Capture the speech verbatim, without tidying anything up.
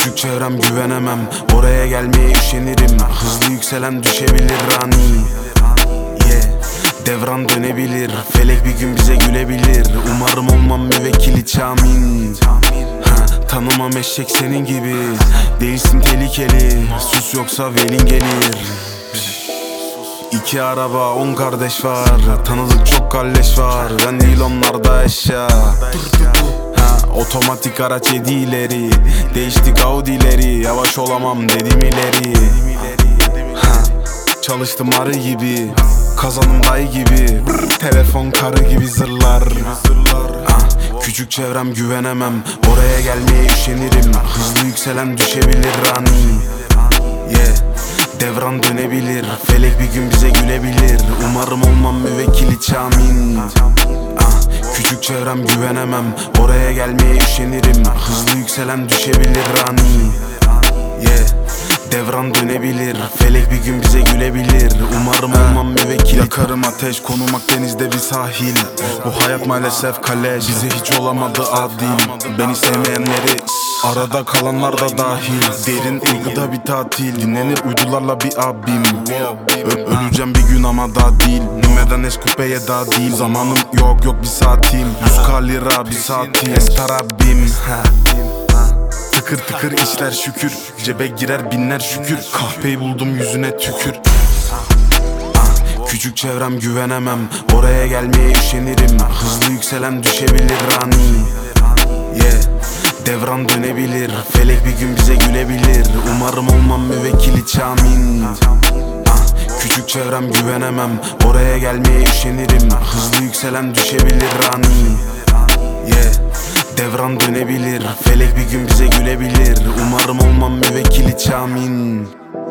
Küçük çevrem güvenemem, oraya gelmeye üşenirim. Hızlı yükselen düşebilir rani. Yeah. Devran dönebilir, felek bir gün bize gülebilir. Umarım olmam müvekkili çamin. Ha, tanımam eşek senin gibi, değilsin tehlikeli. Sus yoksa velin gelir. İki araba on kardeş var, tanıdık çok kalleş var. Ben değil onlarda eşya. Ha, otomatik araç yedi ileri, değiştik Audi'leri. Yavaş olamam dedim ileri. Ha, çalıştım arı gibi, kazanım dayı gibi. Brr, telefon karı gibi zırlar. Ha, küçük çevrem güvenemem, oraya gelmeye üşenirim. Hızlı yükselen düşebilir rani. Yeah. Devran dönebilir, felek bir gün bize gülebilir. Umarım olmam müvekkili çamin. Ah, küçük çevrem güvenemem, oraya gelmeye üşenirim. Hızlı yükselen düşebilir rani. Yeah. Devran dönebilir, felek bir gün bize gülebilir. Umarım olmam müvekkili. Yakarım ateş, konum Akdeniz'de bir sahil. Bu hayat maalesef kale, bize hiç olamadı adil. Beni sevmeyenleri arada kalanlar da dahil. Derin uykuda bir tatil, dinlenir uydularla bir abim. Ö Öleceğim bir gün ama daha değil. Nümeden Eskupe'ye daha değil. Zamanım yok yok bir saatim. Yüz lira bir saatim. Esper abim. Tıkır tıkır işler şükür, cebe girer binler şükür. Kahpeyi buldum yüzüne tükür. Ah, küçük çevrem güvenemem, oraya gelmeye üşenirim. Hızlı yükselen düşebilir rani. Yeah. Devran dönebilir, felek bir gün bize gülebilir. Umarım olmam müvekkili çamin. Ah, küçük çevrem güvenemem, oraya gelmeye üşenirim. Hızlı yükselen düşebilir rani. Yeah. Devran dönebilir, felek bir gün bize gülebilir. Umarım olmam müvekkili çamin.